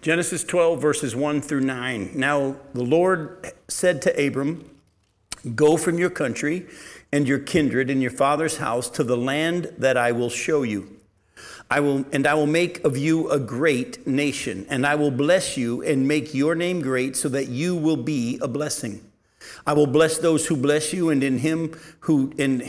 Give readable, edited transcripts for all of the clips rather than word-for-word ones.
Genesis 12, verses 1 through 9. Now the Lord said to Abram, "Go from your country and your kindred and your father's house to the land that I will show you. I will make of you a great nation, and I will bless you and make your name great so that you will be a blessing. I will bless those who bless you, and him who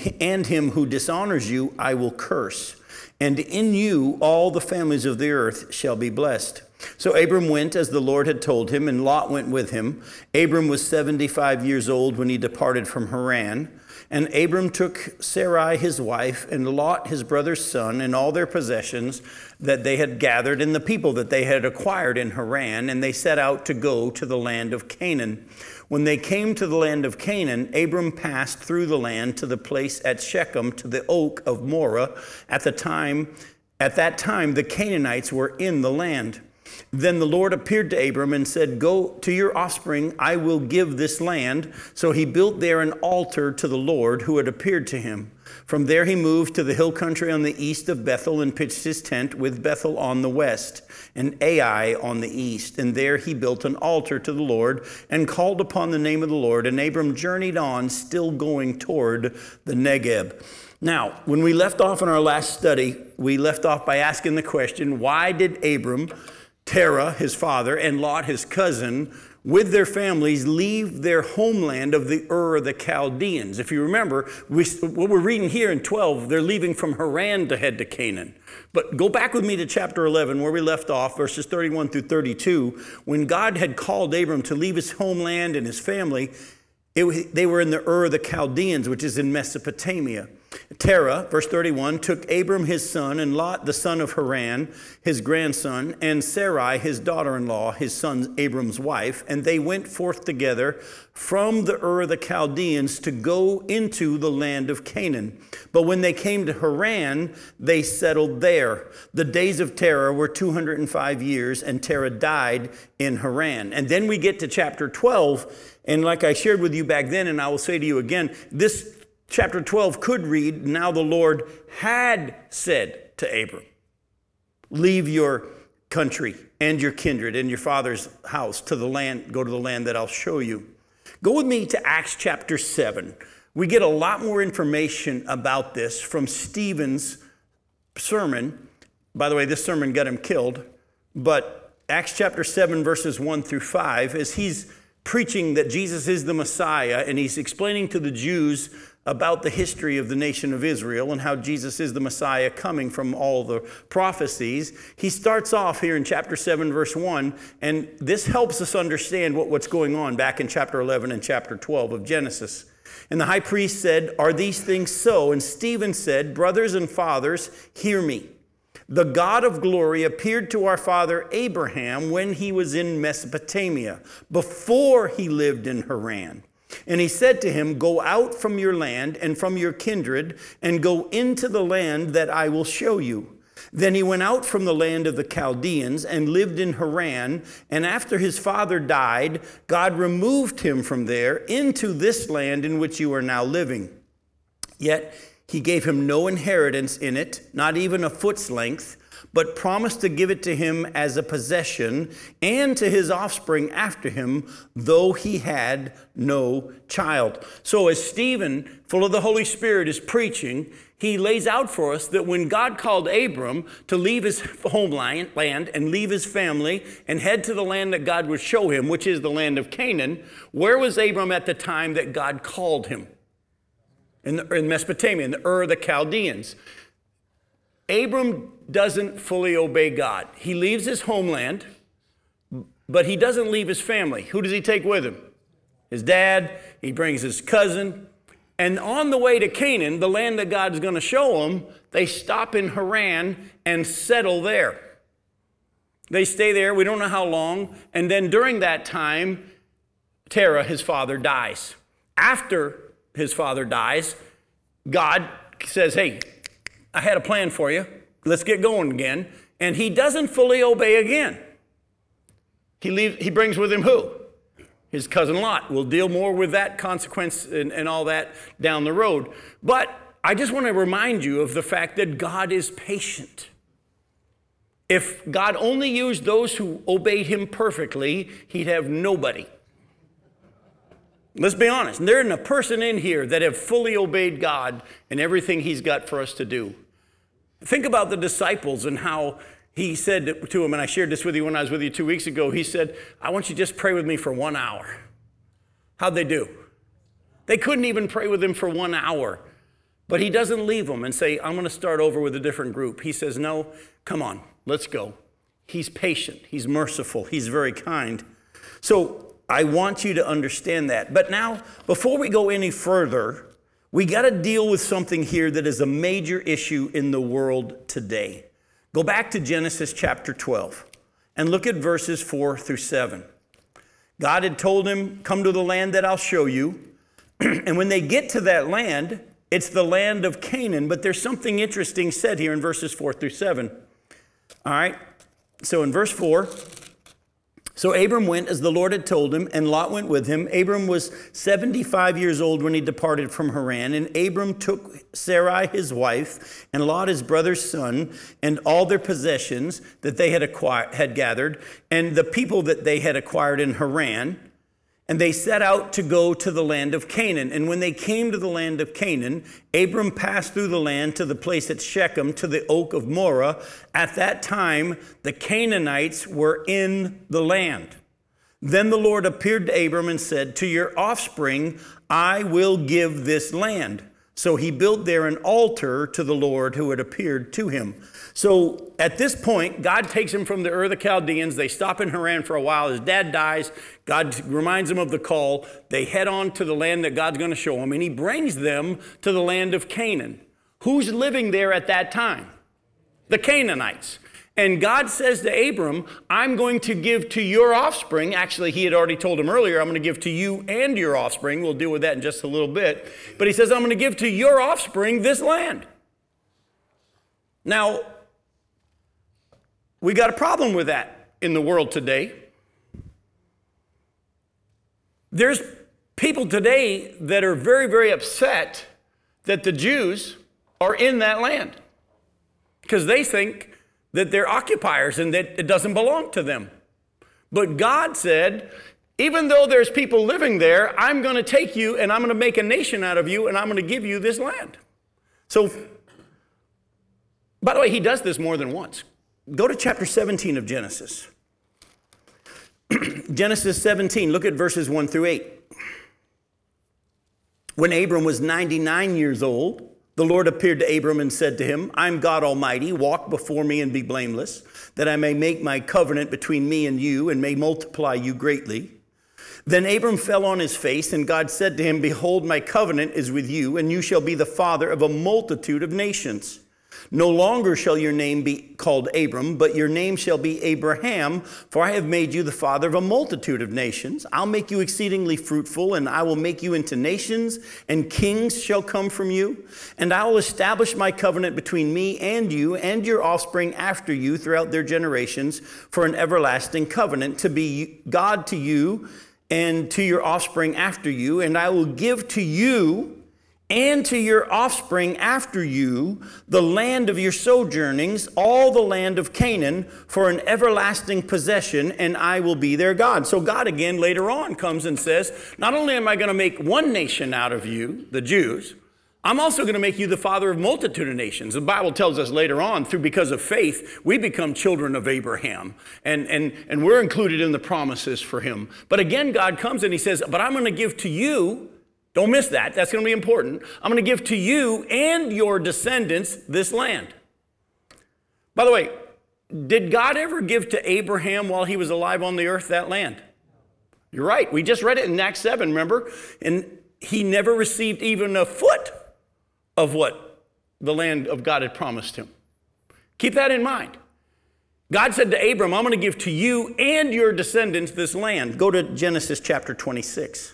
dishonors you I will curse. And in you all the families of the earth shall be blessed." So Abram went as the Lord had told him, and Lot went with him. Abram was 75 years old when he departed from Haran. And Abram took Sarai his wife, and Lot his brother's son, and all their possessions that they had gathered, and the people that they had acquired in Haran, and they set out to go to the land of Canaan. When they came to the land of Canaan, Abram passed through the land to the place at Shechem, to the oak of Moreh. At that time, the Canaanites were in the land. Then the Lord appeared to Abram and said, "Go to your offspring, I will give this land." So he built there an altar to the Lord who had appeared to him. From there he moved to the hill country on the east of Bethel and pitched his tent with Bethel on the west and Ai on the east. And there he built an altar to the Lord and called upon the name of the Lord. And Abram journeyed on, still going toward the Negeb. Now, when we left off in our last study, we left off by asking the question, why did Abram, Terah, his father, and Lot, his cousin, with their families, leave their homeland of the Ur of the Chaldeans? If you remember, what we're reading here in 12, they're leaving from Haran to head to Canaan. But go back with me to chapter 11, where we left off, verses 31 through 32. When God had called Abram to leave his homeland and his family, they were in the Ur of the Chaldeans, which is in Mesopotamia. Terah, verse 31, took Abram his son, and Lot the son of Haran, his grandson, and Sarai his daughter-in-law, his son Abram's wife, and they went forth together from the Ur of the Chaldeans to go into the land of Canaan. But when they came to Haran, they settled there. The days of Terah were 205 years, and Terah died in Haran. And then we get to chapter 12, and like I shared with you back then, and I will say to you again, this chapter 12 could read, "Now the Lord had said to Abram, leave your country and your kindred and your father's house to the land, go to the land that I'll show you." Go with me to Acts chapter 7. We get a lot more information about this from Stephen's sermon. By the way, this sermon got him killed. But Acts chapter 7, verses 1 through 5, as he's preaching that Jesus is the Messiah, and he's explaining to the Jews about the history of the nation of Israel and how Jesus is the Messiah coming from all the prophecies. He starts off here in chapter 7, verse 1, and this helps us understand what's going on back in chapter 11 and chapter 12 of Genesis. And the high priest said, "Are these things so?" And Stephen said, "Brothers and fathers, hear me. The God of glory appeared to our father Abraham when he was in Mesopotamia, before he lived in Haran. And he said to him, 'Go out from your land and from your kindred and go into the land that I will show you.' Then he went out from the land of the Chaldeans and lived in Haran. And after his father died, God removed him from there into this land in which you are now living. Yet he gave him no inheritance in it, not even a foot's length, but promised to give it to him as a possession and to his offspring after him, though he had no child." So as Stephen, full of the Holy Spirit, is preaching, he lays out for us that when God called Abram to leave his homeland and leave his family and head to the land that God would show him, which is the land of Canaan, where was Abram at the time that God called him? In Mesopotamia, in the Ur of the Chaldeans. Abram doesn't fully obey God. He leaves his homeland, but he doesn't leave his family. Who does he take with him? His dad. He brings his cousin. And on the way to Canaan, the land that God's going to show him, they stop in Haran and settle there. They stay there. We don't know how long. And then during that time, Terah, his father, dies. After his father dies, God says, "Hey, I had a plan for you. Let's get going again." And he doesn't fully obey again. He brings with him who? His cousin Lot. We'll deal more with that consequence and all that down the road. But I just want to remind you of the fact that God is patient. If God only used those who obeyed him perfectly, he'd have nobody. Let's be honest. There isn't a person in here that have fully obeyed God and everything he's got for us to do. Think about the disciples and how he said to them, and I shared this with you when I was with you 2 weeks ago. He said, I want you to just pray with me for 1 hour. How'd they do? They couldn't even pray with him for 1 hour. But he doesn't leave them and say, I'm going to start over with a different group. He says, no, come on, let's go. He's patient. He's merciful. He's very kind. So I want you to understand that. But now, before we go any further, we got to deal with something here that is a major issue in the world today. Go back to Genesis chapter 12 and look at verses 4 through 7. God had told him, come to the land that I'll show you. And when they get to that land, it's the land of Canaan. But there's something interesting said here in verses 4 through 7. All right. So in verse 4, so Abram went as the Lord had told him, and Lot went with him. Abram was 75 years old when he departed from Haran, and Abram took Sarai his wife, and Lot his brother's son, and all their possessions that they had gathered, and the people that they had acquired in Haran, and they set out to go to the land of Canaan. And when they came to the land of Canaan, Abram passed through the land to the place at Shechem, to the oak of Moreh. At that time, the Canaanites were in the land. Then the Lord appeared to Abram and said, to your offspring, I will give this land. So he built there an altar to the Lord who had appeared to him. So at this point, God takes him from the Ur of the Chaldeans. They stop in Haran for a while. His dad dies. God reminds him of the call. They head on to the land that God's going to show him, and he brings them to the land of Canaan. Who's living there at that time? The Canaanites. And God says to Abram, I'm going to give to your offspring. Actually, he had already told him earlier, I'm going to give to you and your offspring. We'll deal with that in just a little bit. But he says, I'm going to give to your offspring this land. Now, we got a problem with that in the world today. There's people today that are very, very upset that the Jews are in that land because they think that they're occupiers and that it doesn't belong to them. But God said, even though there's people living there, I'm going to take you and I'm going to make a nation out of you and I'm going to give you this land. So, by the way, he does this more than once. Go to chapter 17 of Genesis. Genesis 17, look at verses 1 through 8. When Abram was 99 years old, the Lord appeared to Abram and said to him, I'm God Almighty, walk before me and be blameless, that I may make my covenant between me and you and may multiply you greatly. Then Abram fell on his face, and God said to him, behold, my covenant is with you, and you shall be the father of a multitude of nations. No longer shall your name be called Abram, but your name shall be Abraham, for I have made you the father of a multitude of nations. I'll make you exceedingly fruitful, and I will make you into nations, and kings shall come from you. And I will establish my covenant between me and you and your offspring after you throughout their generations for an everlasting covenant, to be God to you and to your offspring after you. And I will give to you and to your offspring after you the land of your sojournings, all the land of Canaan, for an everlasting possession, and I will be their God. So God again later on comes and says, not only am I going to make one nation out of you, the Jews, I'm also going to make you the father of multitude of nations. The Bible tells us later on, because of faith, we become children of Abraham, and we're included in the promises for him. But again, God comes and he says, but I'm going to give to you, don't miss that. That's going to be important. I'm going to give to you and your descendants this land. By the way, did God ever give to Abraham while he was alive on the earth that land? You're right. We just read it in Acts 7, remember? And he never received even a foot of what the land of God had promised him. Keep that in mind. God said to Abram, I'm going to give to you and your descendants this land. Go to Genesis chapter 26.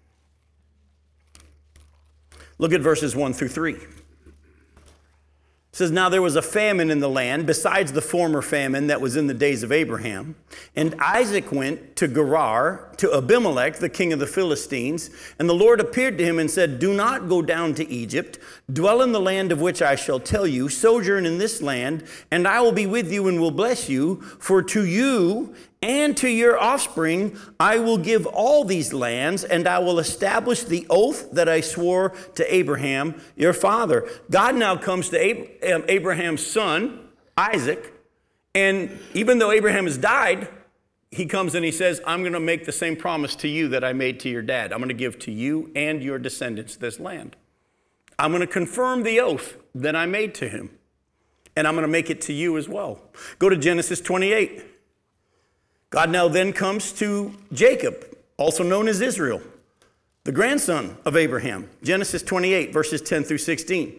Look at verses 1 through 3. It says, now there was a famine in the land besides the former famine that was in the days of Abraham. And Isaac went to Gerar to Abimelech, the king of the Philistines. And the Lord appeared to him and said, do not go down to Egypt. Dwell in the land of which I shall tell you. Sojourn in this land, and I will be with you and will bless you. For to you and to your offspring I will give all these lands, and I will establish the oath that I swore to Abraham, your father. God now comes to Abraham's son, Isaac, and even though Abraham has died, he comes and he says, I'm going to make the same promise to you that I made to your dad. I'm going to give to you and your descendants this land. I'm going to confirm the oath that I made to him, and I'm going to make it to you as well. Go to Genesis 28. God now then comes to Jacob, also known as Israel, the grandson of Abraham. Genesis 28, verses 10 through 16.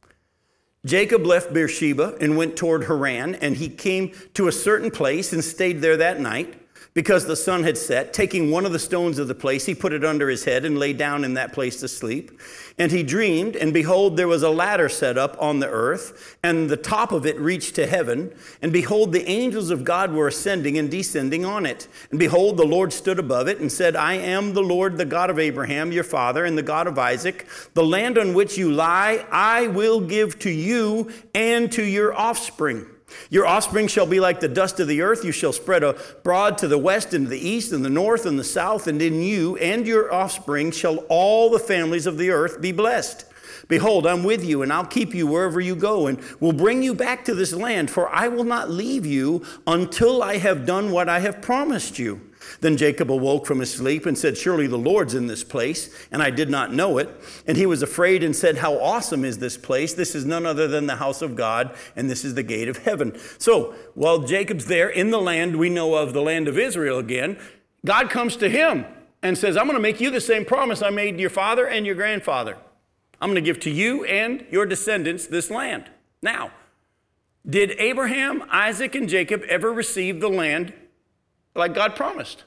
Jacob left Beersheba and went toward Haran, and he came to a certain place and stayed there that night because the sun had set. Taking one of the stones of the place, he put it under his head and lay down in that place to sleep. And he dreamed, and behold, there was a ladder set up on the earth, and the top of it reached to heaven. And behold, the angels of God were ascending and descending on it. And behold, the Lord stood above it and said, I am the Lord, the God of Abraham, your father, and the God of Isaac. The land on which you lie, I will give to you and to your offspring. Your offspring shall be like the dust of the earth. You shall spread abroad to the west and the east and the north and the south. And in you and your offspring shall all the families of the earth be blessed. Behold, I'm with you, and I'll keep you wherever you go, and will bring you back to this land, for I will not leave you until I have done what I have promised you. Then Jacob awoke from his sleep and said, surely the Lord's in this place, and I did not know it. And he was afraid and said, how awesome is this place? This is none other than the house of God, and this is the gate of heaven. So while Jacob's there in the land we know of, the land of Israel again, God comes to him and says, I'm going to make you the same promise I made your father and your grandfather. I'm going to give to you and your descendants this land. Now, did Abraham, Isaac, and Jacob ever receive the land like God promised?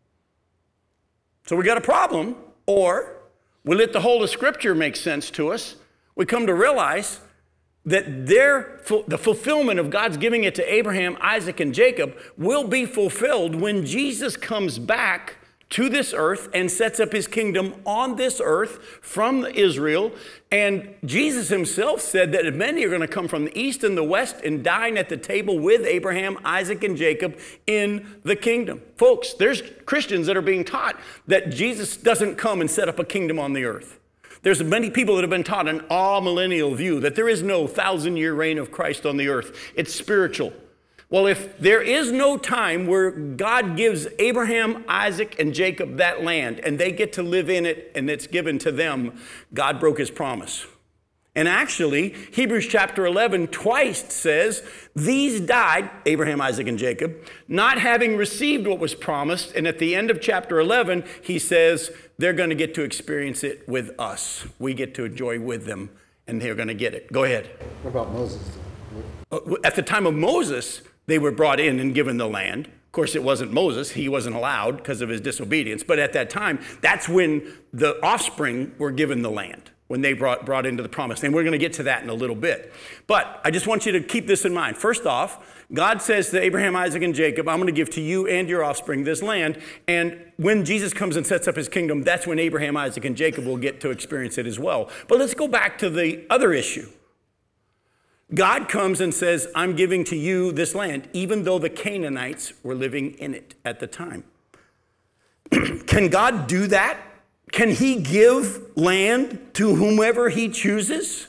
So we got a problem, or we let the whole of Scripture make sense to us. We come to realize that the fulfillment of God's giving it to Abraham, Isaac, and Jacob will be fulfilled when Jesus comes back to this earth and sets up his kingdom on this earth from Israel. And Jesus himself said that many are going to come from the east and the west and dine at the table with Abraham, Isaac, and Jacob in the kingdom. Folks, there's Christians that are being taught that Jesus doesn't come and set up a kingdom on the earth. There's many people that have been taught an all-millennial view that there is no 1,000-year reign of Christ on the earth. It's spiritual. Well, if there is no time where God gives Abraham, Isaac, and Jacob that land, and they get to live in it, and it's given to them, God broke his promise. And actually, Hebrews chapter 11 twice says, these died, Abraham, Isaac, and Jacob, not having received what was promised. And at the end of chapter 11, he says, they're going to get to experience it with us. We get to enjoy with them, and they're going to get it. Go ahead. What about Moses? At the time of Moses, they were brought in and given the land. Of course, it wasn't Moses. He wasn't allowed because of his disobedience. But at that time, that's when the offspring were given the land, when they brought into the promise. And we're going to get to that in a little bit. But I just want you to keep this in mind. First off, God says to Abraham, Isaac, and Jacob, I'm going to give to you and your offspring this land. And when Jesus comes and sets up his kingdom, that's when Abraham, Isaac, and Jacob will get to experience it as well. But let's go back to the other issue. God comes and says, I'm giving to you this land, even though the Canaanites were living in it at the time. Can God do that? Can he give land to whomever he chooses?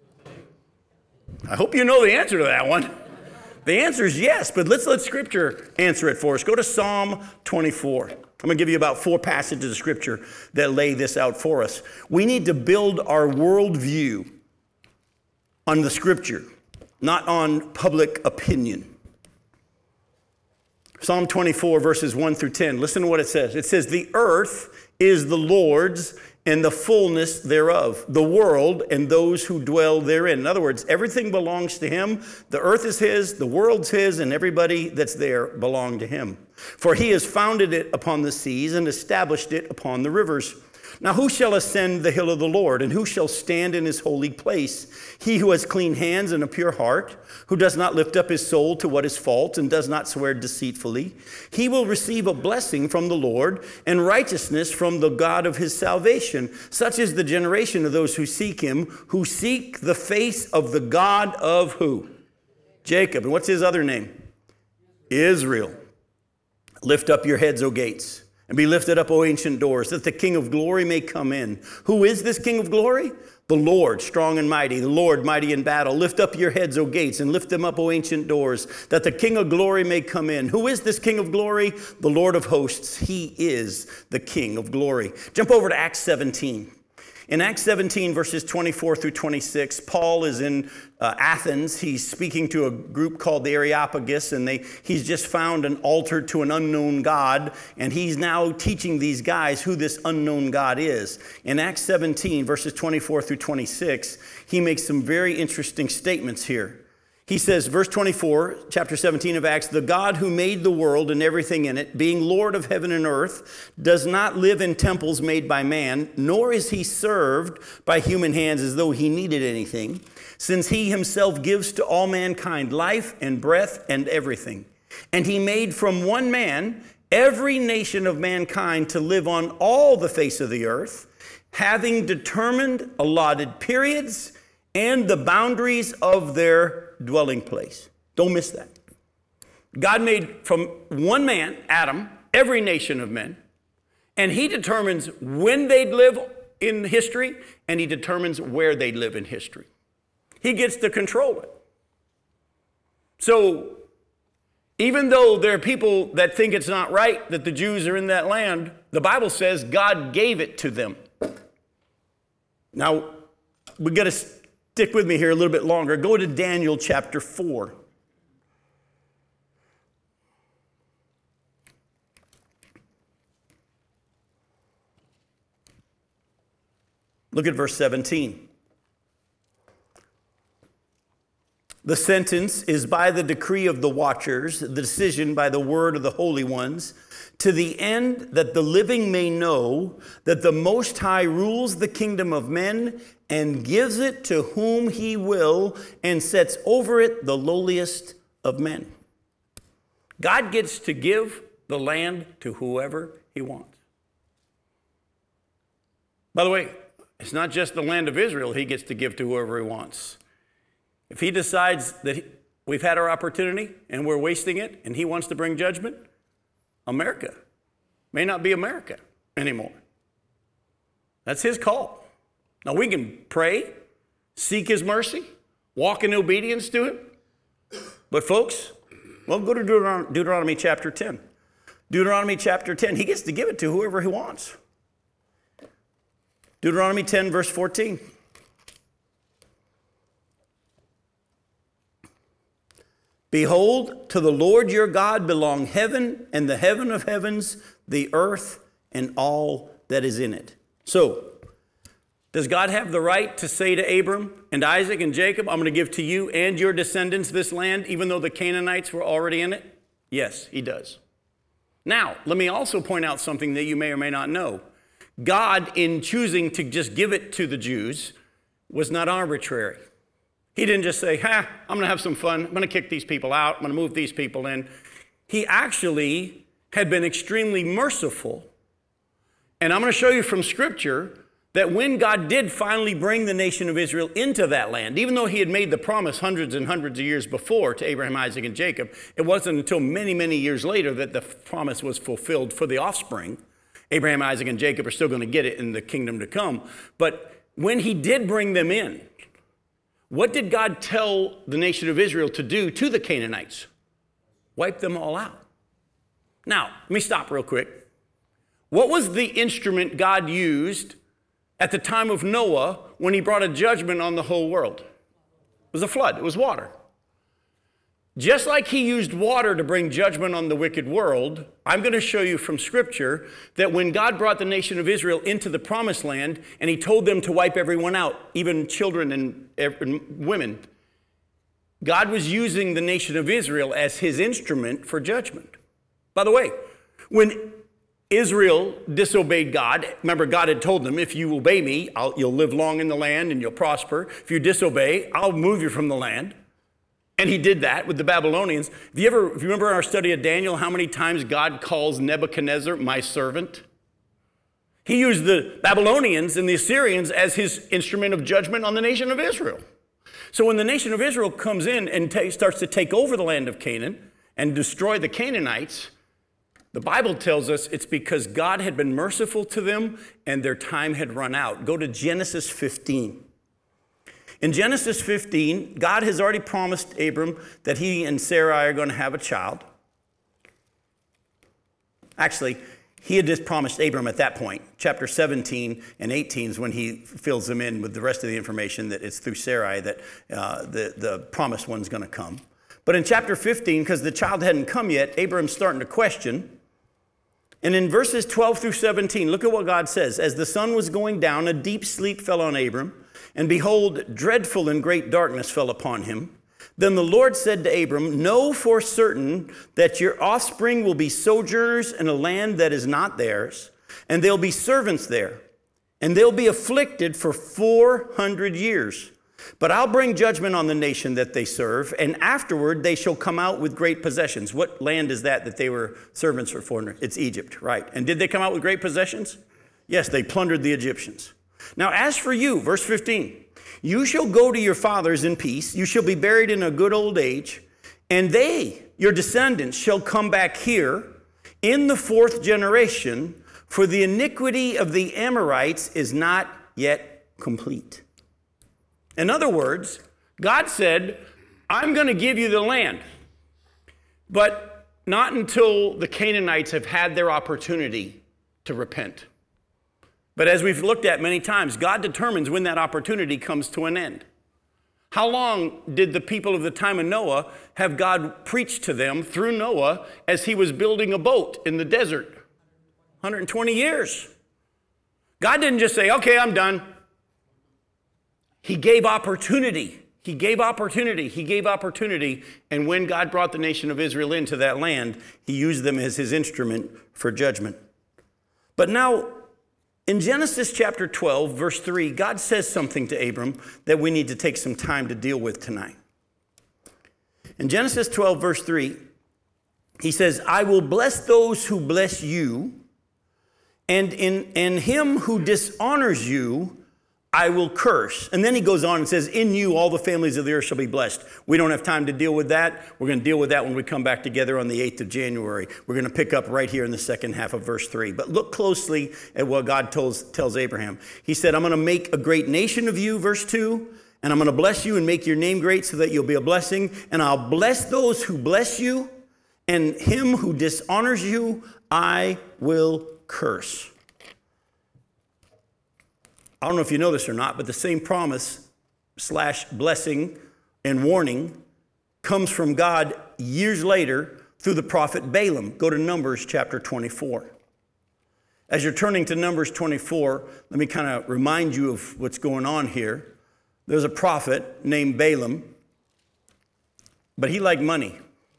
I hope you know the answer to that one. The answer is yes, but let's let Scripture answer it for us. Go to Psalm 24. I'm going to give you about 4 passages of Scripture that lay this out for us. We need to build our worldview on the Scripture, not on public opinion. Psalm 24, verses 1 through 10. Listen to what it says. It says, the earth is the Lord's and the fullness thereof, the world and those who dwell therein. In other words, everything belongs to him. The earth is his, the world's his, and everybody that's there belong to him. For he has founded it upon the seas and established it upon the rivers. Now who shall ascend the hill of the Lord, and who shall stand in his holy place? He who has clean hands and a pure heart, who does not lift up his soul to what is false and does not swear deceitfully. He will receive a blessing from the Lord and righteousness from the God of his salvation. Such is the generation of those who seek him, who seek the face of the God of who? Jacob. And what's his other name? Israel. Lift up your heads, O gates, and be lifted up, O ancient doors, that the King of glory may come in. Who is this King of glory? The Lord, strong and mighty, the Lord, mighty in battle. Lift up your heads, O gates, and lift them up, O ancient doors, that the King of glory may come in. Who is this King of glory? The Lord of hosts. He is the King of glory. Jump over to Acts 17. In Acts 17, verses 24 through 26, Paul is in Athens. He's speaking to a group called the Areopagus, and he's just found an altar to an unknown God, and he's now teaching these guys who this unknown God is. In Acts 17, verses 24 through 26, he makes some very interesting statements here. He says, verse 24, chapter 17 of Acts, the God who made the world and everything in it, being Lord of heaven and earth, does not live in temples made by man, nor is he served by human hands as though he needed anything, since he himself gives to all mankind life and breath and everything. And he made from one man every nation of mankind to live on all the face of the earth, having determined allotted periods and the boundaries of their dwelling place. Don't miss that. God made from one man, Adam, every nation of men, and he determines when they'd live in history, and he determines where they'd live in history. He gets to control it. So even though there are people that think it's not right that the Jews are in that land, the Bible says God gave it to them. Now, we got to stick with me here a little bit longer. Go to Daniel chapter 4. Look at verse 17. The sentence is by the decree of the watchers, the decision by the word of the holy ones, to the end that the living may know that the Most High rules the kingdom of men and gives it to whom he will and sets over it the lowliest of men. God gets to give the land to whoever he wants. By the way, it's not just the land of Israel he gets to give to whoever he wants. If he decides that we've had our opportunity and we're wasting it and he wants to bring judgment, America may not be America anymore. That's his call. Now we can pray, seek his mercy, walk in obedience to him. But folks, well, go to Deuteronomy chapter 10. Deuteronomy chapter 10, he gets to give it to whoever he wants. Deuteronomy 10, verse 14. Behold, to the Lord your God belong heaven and the heaven of heavens, the earth and all that is in it. So, does God have the right to say to Abram and Isaac and Jacob, I'm going to give to you and your descendants this land, even though the Canaanites were already in it? Yes, he does. Now, let me also point out something that you may or may not know. God, in choosing to just give it to the Jews, was not arbitrary. He didn't just say, I'm going to have some fun. I'm going to kick these people out. I'm going to move these people in. He actually had been extremely merciful. And I'm going to show you from Scripture that when God did finally bring the nation of Israel into that land, even though he had made the promise hundreds and hundreds of years before to Abraham, Isaac, and Jacob, it wasn't until many, many years later that the promise was fulfilled for the offspring. Abraham, Isaac, and Jacob are still going to get it in the kingdom to come. But when he did bring them in, what did God tell the nation of Israel to do to the Canaanites? Wipe them all out. Now, let me stop real quick. What was the instrument God used at the time of Noah when he brought a judgment on the whole world? It was a flood. It was water. Just like he used water to bring judgment on the wicked world, I'm going to show you from Scripture that when God brought the nation of Israel into the promised land and he told them to wipe everyone out, even children and women, God was using the nation of Israel as his instrument for judgment. By the way, when Israel disobeyed God. Remember, God had told them, if you obey me, you'll live long in the land and you'll prosper. If you disobey, I'll move you from the land. And he did that with the Babylonians. If you remember in our study of Daniel, how many times God calls Nebuchadnezzar my servant? He used the Babylonians and the Assyrians as his instrument of judgment on the nation of Israel. So when the nation of Israel comes in and starts to take over the land of Canaan and destroy the Canaanites, the Bible tells us it's because God had been merciful to them and their time had run out. Go to Genesis 15. In Genesis 15, God has already promised Abram that he and Sarai are going to have a child. Actually, he had just promised Abram at that point. Chapter 17 and 18 is when he fills them in with the rest of the information that it's through Sarai that the promised one's going to come. But in chapter 15, because the child hadn't come yet, Abram's starting to question. And in verses 12 through 17, look at what God says. As the sun was going down, a deep sleep fell on Abram. And behold, dreadful and great darkness fell upon him. Then the Lord said to Abram, know for certain that your offspring will be sojourners in a land that is not theirs, and they'll be servants there, and they'll be afflicted for 400 years. But I'll bring judgment on the nation that they serve, and afterward they shall come out with great possessions. What land is that they were servants for 400? It's Egypt, right. And did they come out with great possessions? Yes, they plundered the Egyptians. Now, as for you, verse 15, you shall go to your fathers in peace. You shall be buried in a good old age. And they, your descendants, shall come back here in the 4th generation, for the iniquity of the Amorites is not yet complete. In other words, God said, I'm going to give you the land, but not until the Canaanites have had their opportunity to repent. But as we've looked at many times, God determines when that opportunity comes to an end. How long did the people of the time of Noah have God preach to them through Noah as he was building a boat in the desert? 120 years. God didn't just say, okay, I'm done. He gave opportunity. He gave opportunity. He gave opportunity. And when God brought the nation of Israel into that land, he used them as his instrument for judgment. But now, in Genesis chapter 12, verse 3, God says something to Abram that we need to take some time to deal with tonight. In Genesis 12, verse 3, he says, I will bless those who bless you, and in him who dishonors you, I will curse. And then he goes on and says, in you all the families of the earth shall be blessed. We don't have time to deal with that. We're going to deal with that when we come back together on the 8th of January. We're going to pick up right here in the second half of verse 3. But look closely at what God tells Abraham. He said, I'm going to make a great nation of you, verse 2, and I'm going to bless you and make your name great so that you'll be a blessing. And I'll bless those who bless you, and him who dishonors you, I will curse. I don't know if you know this or not, but the same promise / blessing and warning comes from God years later through the prophet Balaam. Go to Numbers chapter 24. As you're turning to Numbers 24, let me kind of remind you of what's going on here. There's a prophet named Balaam, but he liked money.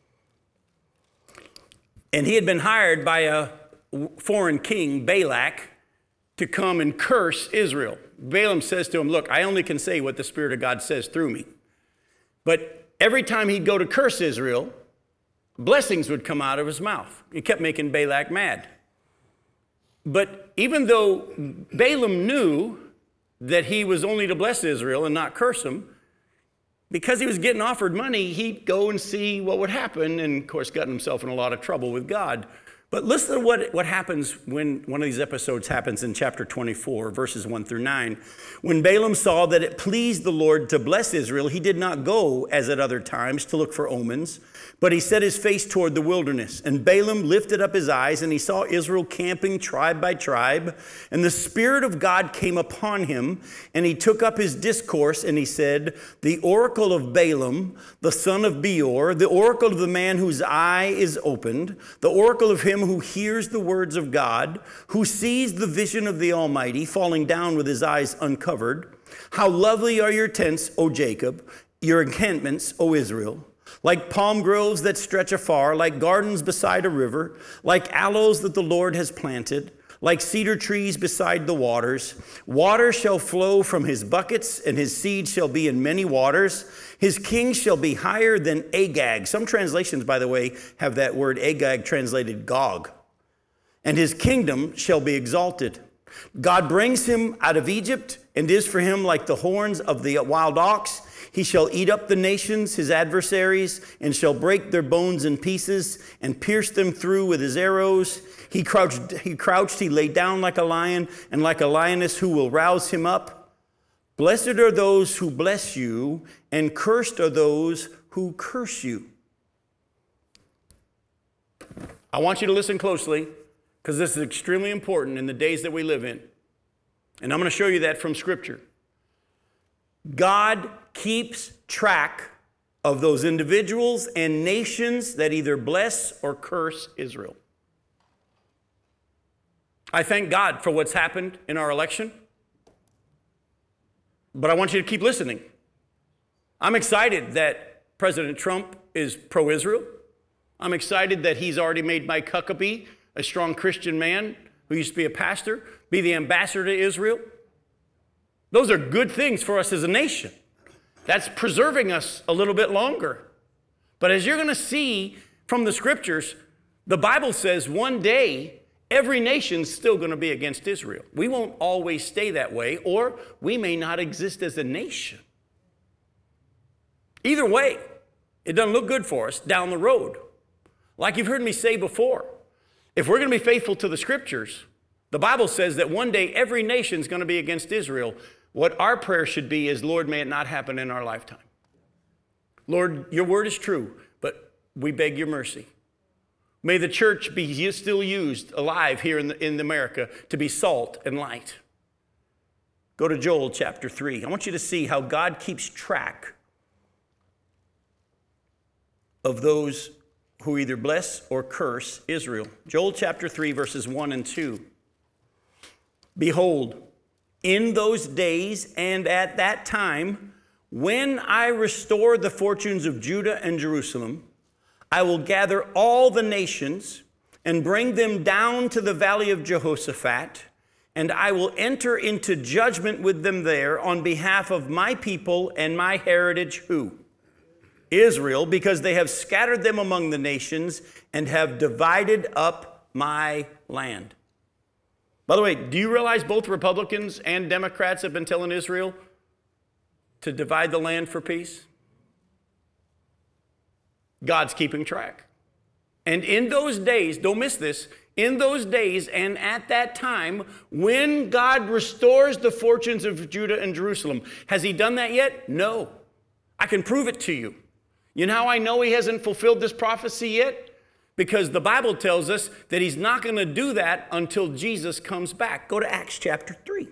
And he had been hired by a foreign king, Balak, to come and curse Israel. Balaam says to him, look, I only can say what the Spirit of God says through me. But every time he'd go to curse Israel, blessings would come out of his mouth. He kept making Balak mad. But even though Balaam knew that he was only to bless Israel and not curse them, because he was getting offered money, he'd go and see what would happen, and of course got himself in a lot of trouble with God. But listen to what happens when one of these episodes happens in chapter 24, verses 1 through 9. When Balaam saw that it pleased the Lord to bless Israel, he did not go, as at other times, to look for omens, but he set his face toward the wilderness. And Balaam lifted up his eyes, and he saw Israel camping tribe by tribe. And the Spirit of God came upon him, and he took up his discourse, and he said, the oracle of Balaam, the son of Beor, the oracle of the man whose eye is opened, the oracle of him who hears the words of God, who sees the vision of the Almighty, falling down with his eyes uncovered. How lovely are your tents, O Jacob, your encampments, O Israel. like palm groves that stretch afar, like gardens beside a river, like aloes that the Lord has planted, like cedar trees beside the waters. Water shall flow from his buckets, and his seed shall be in many waters. His king shall be higher than Agag. Some translations, by the way, have that word Agag translated Gog. And his kingdom shall be exalted. God brings him out of Egypt, and is for him like the horns of the wild ox. He shall eat up the nations, his adversaries, and shall break their bones in pieces, and pierce them through with his arrows. He crouched, he lay down like a lion, and like a lioness who will rouse him up. Blessed are those who bless you, and cursed are those who curse you. I want you to listen closely, because this is extremely important in the days that we live in. And I'm going to show you that from Scripture. God keeps track of those individuals and nations that either bless or curse Israel. I thank God for what's happened in our election, but I want you to keep listening. I'm excited that President Trump is pro-Israel. I'm excited that he's already made Mike Huckabee, a strong Christian man who used to be a pastor, be the ambassador to Israel. Those are good things for us as a nation. That's preserving us a little bit longer. But as you're going to see from the Scriptures, the Bible says one day every nation's still going to be against Israel. We won't always stay that way, or we may not exist as a nation. Either way, it doesn't look good for us down the road. Like you've heard me say before, if we're going to be faithful to the Scriptures, the Bible says that one day every nation's going to be against Israel. What our prayer should be is, Lord, may it not happen in our lifetime. Lord, your word is true, but we beg your mercy. May the church be still used alive here in America to be salt and light. Go to Joel chapter 3. I want you to see how God keeps track of those who either bless or curse Israel. Joel chapter 3, verses 1 and 2. Behold, in those days and at that time, when I restore the fortunes of Judah and Jerusalem, I will gather all the nations and bring them down to the valley of Jehoshaphat, and I will enter into judgment with them there on behalf of my people and my heritage, who? Israel, because they have scattered them among the nations and have divided up my land. By the way, do you realize both Republicans and Democrats have been telling Israel to divide the land for peace? God's keeping track. And in those days, don't miss this, in those days and at that time, when God restores the fortunes of Judah and Jerusalem, has he done that yet? No. I can prove it to you. You know how I know he hasn't fulfilled this prophecy yet? Because the Bible tells us that he's not going to do that until Jesus comes back. Go to Acts chapter 3.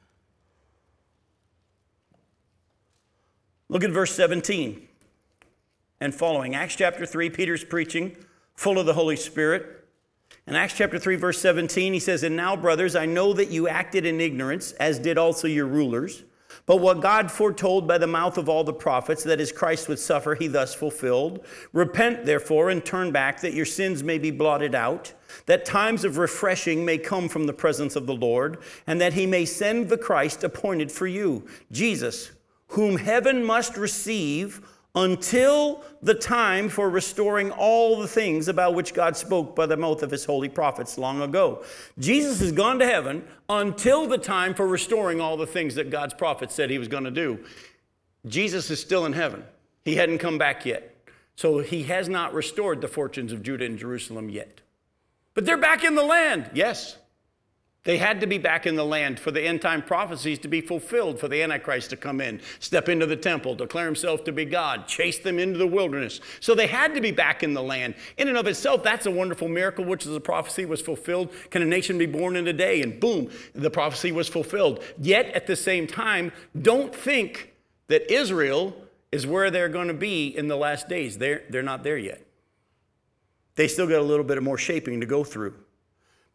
Look at verse 17 and following. Acts chapter 3, Peter's preaching, full of the Holy Spirit. In Acts chapter 3, verse 17, he says, "And now, brothers, I know that you acted in ignorance, as did also your rulers. But what God foretold by the mouth of all the prophets, that is Christ would suffer, he thus fulfilled. Repent, therefore, and turn back, that your sins may be blotted out, that times of refreshing may come from the presence of the Lord, and that he may send the Christ appointed for you, Jesus, whom heaven must receive until the time for restoring all the things about which God spoke by the mouth of his holy prophets long ago." Jesus has gone to heaven until the time for restoring all the things that God's prophets said he was going to do. Jesus is still in heaven. He hadn't come back yet. So he has not restored the fortunes of Judah and Jerusalem yet. But they're back in the land. Yes. They had to be back in the land for the end time prophecies to be fulfilled, for the Antichrist to come in, step into the temple, declare himself to be God, chase them into the wilderness. So they had to be back in the land. In and of itself, that's a wonderful miracle, which is a prophecy was fulfilled. Can a nation be born in a day? And boom, the prophecy was fulfilled. Yet at the same time, don't think that Israel is where they're going to be in the last days. They're not there yet. They still got a little bit more shaping to go through.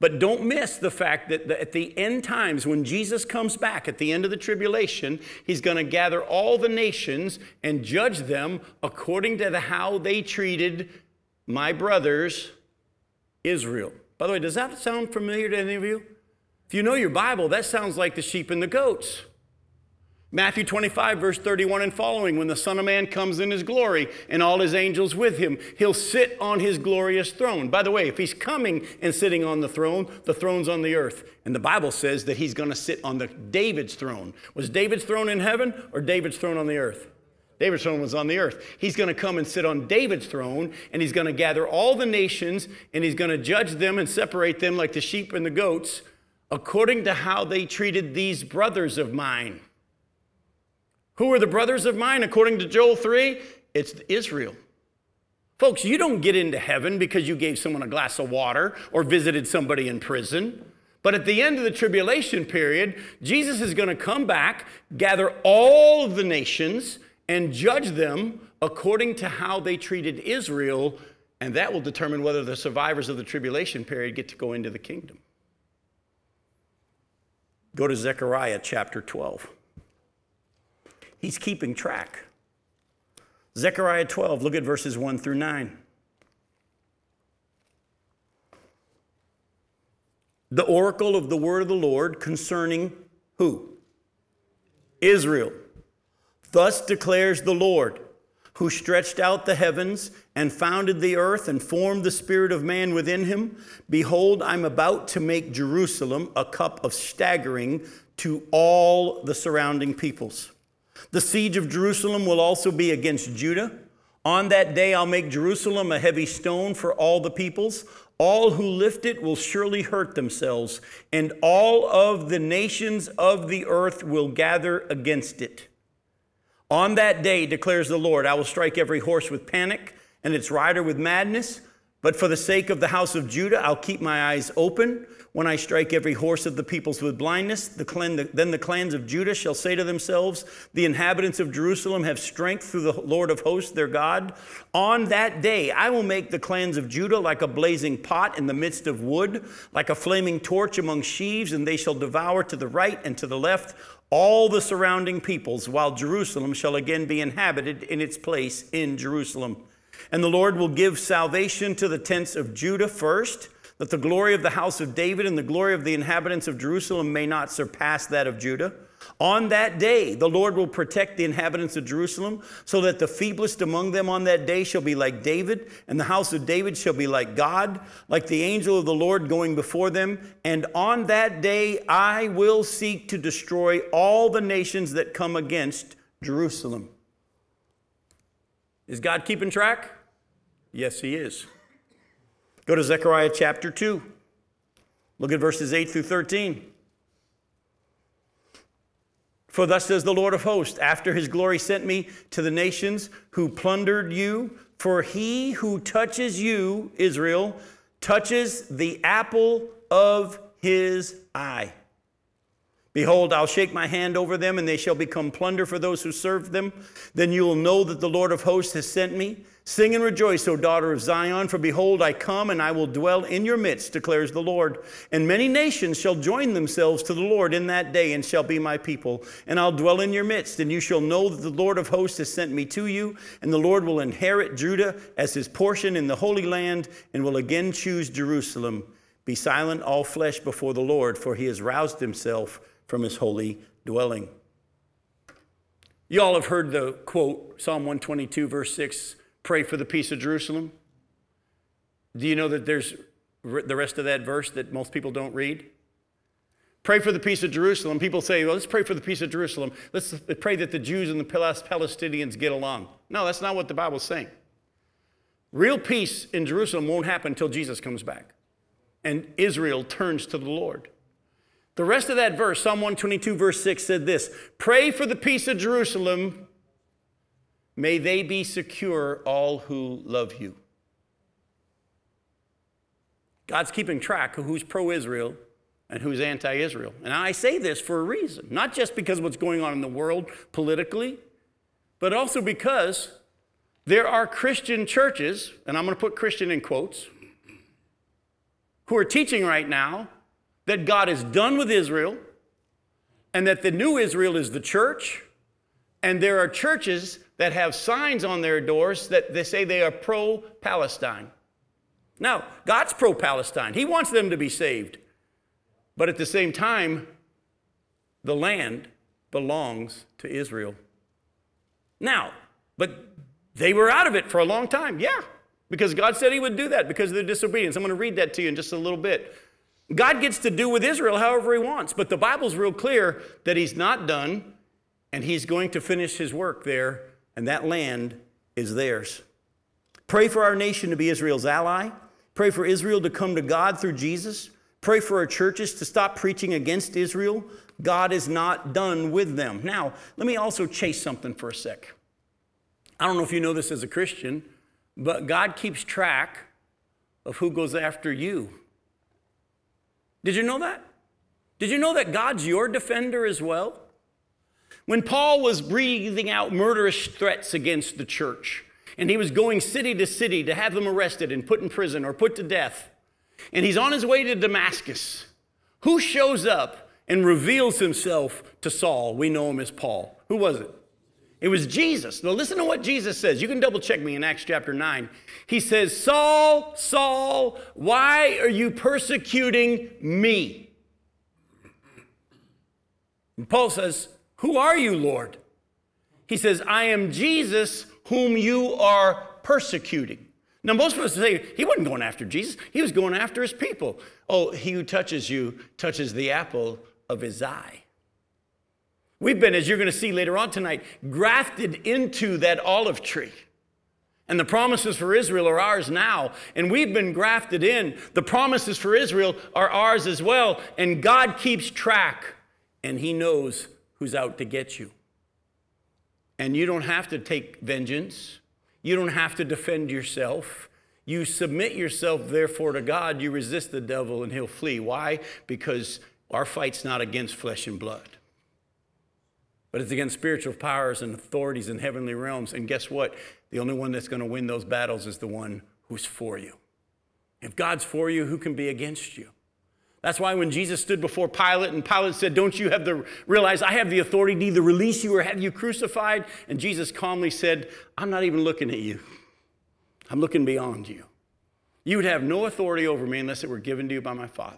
But don't miss the fact that at the end times, when Jesus comes back at the end of the tribulation, he's going to gather all the nations and judge them according to how they treated my brothers, Israel. By the way, does that sound familiar to any of you? If you know your Bible, that sounds like the sheep and the goats. Matthew 25, verse 31 and following, when the Son of Man comes in his glory and all his angels with him, he'll sit on his glorious throne. By the way, if he's coming and sitting on the throne's on the earth. And the Bible says that he's going to sit on David's throne. Was David's throne in heaven or David's throne on the earth? David's throne was on the earth. He's going to come and sit on David's throne, and he's going to gather all the nations, and he's going to judge them and separate them like the sheep and the goats according to how they treated these brothers of mine. Who are the brothers of mine? According to Joel 3, it's Israel. Folks, you don't get into heaven because you gave someone a glass of water or visited somebody in prison. But at the end of the tribulation period, Jesus is going to come back, gather all of the nations, and judge them according to how they treated Israel, and that will determine whether the survivors of the tribulation period get to go into the kingdom. Go to Zechariah chapter 12. He's keeping track. Zechariah 12, look at verses 1 through 9. The oracle of the word of the Lord concerning who? Israel. Thus declares the Lord, who stretched out the heavens and founded the earth and formed the spirit of man within him. Behold, I'm about to make Jerusalem a cup of staggering to all the surrounding peoples. The siege of Jerusalem will also be against Judah. On that day I'll make Jerusalem a heavy stone for all the peoples. All who lift it will surely hurt themselves, and all of the nations of the earth will gather against it. On that day, declares the Lord, I will strike every horse with panic and its rider with madness. But for the sake of the house of Judah, I'll keep my eyes open. When I strike every horse of the peoples with blindness, then the clans of Judah shall say to themselves, the inhabitants of Jerusalem have strength through the Lord of hosts, their God. On that day, I will make the clans of Judah like a blazing pot in the midst of wood, like a flaming torch among sheaves, and they shall devour to the right and to the left all the surrounding peoples, while Jerusalem shall again be inhabited in its place in Jerusalem. And the Lord will give salvation to the tents of Judah first, that the glory of the house of David and the glory of the inhabitants of Jerusalem may not surpass that of Judah. On that day, the Lord will protect the inhabitants of Jerusalem, so that the feeblest among them on that day shall be like David, and the house of David shall be like God, like the angel of the Lord going before them. And on that day, I will seek to destroy all the nations that come against Jerusalem. Is God keeping track? Yes, he is. Go to Zechariah chapter 2. Look at verses 8 through 13. For thus says the Lord of hosts, after his glory sent me to the nations who plundered you, for he who touches you, Israel, touches the apple of his eye. Behold, I'll shake my hand over them, and they shall become plunder for those who serve them. Then you will know that the Lord of hosts has sent me. Sing and rejoice, O daughter of Zion, for behold, I come, and I will dwell in your midst, declares the Lord. And many nations shall join themselves to the Lord in that day, and shall be my people. And I'll dwell in your midst, and you shall know that the Lord of hosts has sent me to you. And the Lord will inherit Judah as his portion in the Holy Land, and will again choose Jerusalem. Be silent, all flesh, before the Lord, for he has roused himself from his holy dwelling. You all have heard the quote, Psalm 122, verse 6, pray for the peace of Jerusalem. Do you know that there's the rest of that verse that most people don't read? Pray for the peace of Jerusalem. People say, well, let's pray for the peace of Jerusalem. Let's pray that the Jews and the Palestinians get along. No, that's not what the Bible's saying. Real peace in Jerusalem won't happen until Jesus comes back and Israel turns to the Lord. The rest of that verse, Psalm 122, verse 6, said this, pray for the peace of Jerusalem. May they be secure, all who love you. God's keeping track of who's pro-Israel and who's anti-Israel. And I say this for a reason, not just because of what's going on in the world politically, but also because there are Christian churches, and I'm going to put Christian in quotes, who are teaching right now that God is done with Israel and that the new Israel is the church. And there are churches that have signs on their doors that they say they are pro-Palestine. Now, God's pro-Palestine. He wants them to be saved. But at the same time, the land belongs to Israel. Now, but they were out of it for a long time. Yeah, because God said he would do that because of their disobedience. I'm going to read that to you in just a little bit. God gets to do with Israel however he wants, but the Bible's real clear that he's not done, and he's going to finish his work there, and that land is theirs. Pray for our nation to be Israel's ally. Pray for Israel to come to God through Jesus. Pray for our churches to stop preaching against Israel. God is not done with them. Now, let me also chase something for a sec. I don't know if you know this as a Christian, but God keeps track of who goes after you. Did you know that? Did you know that God's your defender as well? When Paul was breathing out murderous threats against the church, and he was going city to city to have them arrested and put in prison or put to death, and he's on his way to Damascus, who shows up and reveals himself to Saul? We know him as Paul. Who was it? It was Jesus. Now listen to what Jesus says. You can double check me in Acts chapter 9. He says, Saul, Saul, why are you persecuting me? And Paul says, who are you, Lord? He says, I am Jesus whom you are persecuting. Now most of us say, he wasn't going after Jesus. He was going after his people. Oh, he who touches you touches the apple of his eye. We've been, as you're going to see later on tonight, grafted into that olive tree. And the promises for Israel are ours now. And we've been grafted in. The promises for Israel are ours as well. And God keeps track. And he knows who's out to get you. And you don't have to take vengeance. You don't have to defend yourself. You submit yourself, therefore, to God. You resist the devil and he'll flee. Why? Because our fight's not against flesh and blood, but it's against spiritual powers and authorities in heavenly realms. And guess what? The only one that's going to win those battles is the one who's for you. If God's for you, who can be against you? That's why when Jesus stood before Pilate and Pilate said, don't you realize I have the authority to either release you or have you crucified? And Jesus calmly said, I'm not even looking at you. I'm looking beyond you. You would have no authority over me unless it were given to you by my Father.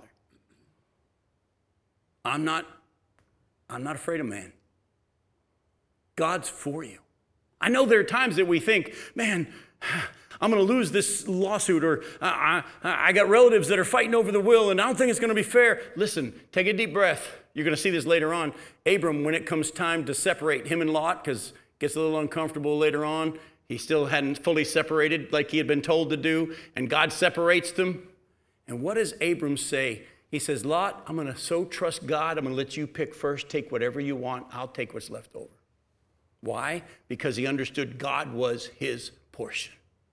I'm not afraid of man. God's for you. I know there are times that we think, man, I'm going to lose this lawsuit, or I got relatives that are fighting over the will, and I don't think it's going to be fair. Listen, take a deep breath. You're going to see this later on. Abram, when it comes time to separate him and Lot, because it gets a little uncomfortable later on, he still hadn't fully separated like he had been told to do, and God separates them. And what does Abram say? He says, Lot, I'm going to so trust God, I'm going to let you pick first, take whatever you want, I'll take what's left over. Why? Because he understood God was his portion.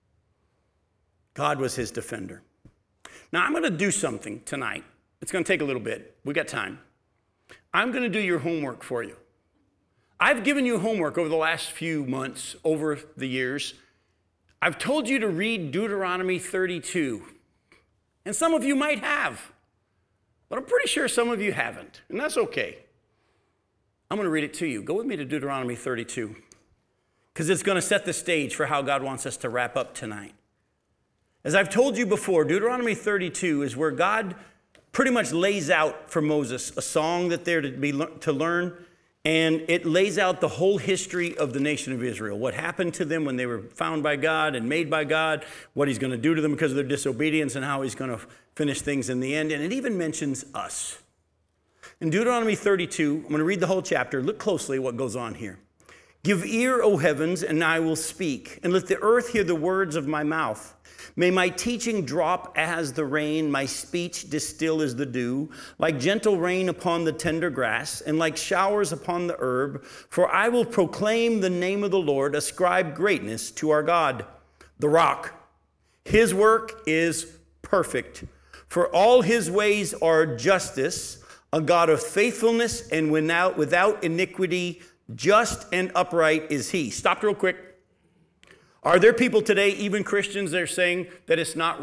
God was his defender. Now, I'm going to do something tonight. It's going to take a little bit. We got time. I'm going to do your homework for you. I've given you homework over the last few months, over the years. I've told you to read Deuteronomy 32. And some of you might have, but I'm pretty sure some of you haven't, and that's okay. I'm going to read it to you. Go with me to Deuteronomy 32, because it's going to set the stage for how God wants us to wrap up tonight. As I've told you before, Deuteronomy 32 is where God pretty much lays out for Moses a song that they're to learn, and it lays out the whole history of the nation of Israel, what happened to them when they were found by God and made by God, what he's going to do to them because of their disobedience, and how he's going to finish things in the end. And it even mentions us. In Deuteronomy 32, I'm going to read the whole chapter. Look closely at what goes on here. Give ear, O heavens, and I will speak, and let the earth hear the words of my mouth. May my teaching drop as the rain, my speech distill as the dew, like gentle rain upon the tender grass, and like showers upon the herb. For I will proclaim the name of the Lord, ascribe greatness to our God, the rock. His work is perfect, for all his ways are justice, a God of faithfulness, and without iniquity, just and upright is he. Stop real quick. Are there people today, even Christians, that are saying that it's not right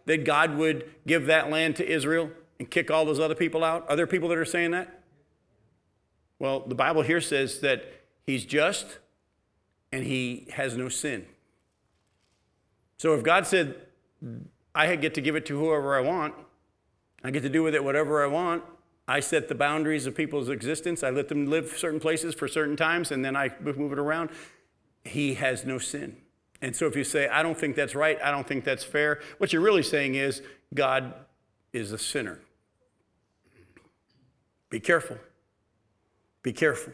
that God would give that land to Israel and kick all those other people out? Are there people that are saying that? Well, the Bible here says that he's just and he has no sin. So if God said, I get to give it to whoever I want, I get to do with it whatever I want, I set the boundaries of people's existence, I let them live certain places for certain times, and then I move it around, he has no sin. And so if you say, I don't think that's right, I don't think that's fair, what you're really saying is God is a sinner. Be careful. Be careful.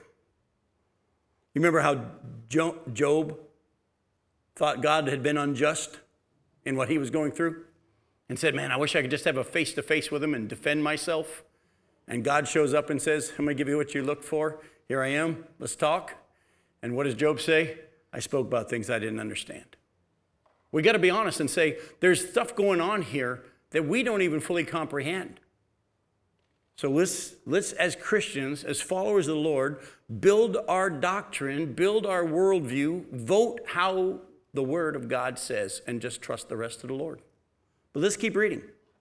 You remember how Job thought God had been unjust in what he was going through and said, man, I wish I could just have a face-to-face with him and defend myself. And God shows up and says, I'm going to give you what you looked for. Here I am. Let's talk. And what does Job say? I spoke about things I didn't understand. We got to be honest and say, there's stuff going on here that we don't even fully comprehend. So let's as Christians, as followers of the Lord, build our doctrine, build our worldview, vote how the Word of God says, and just trust the rest of the Lord. But let's keep reading.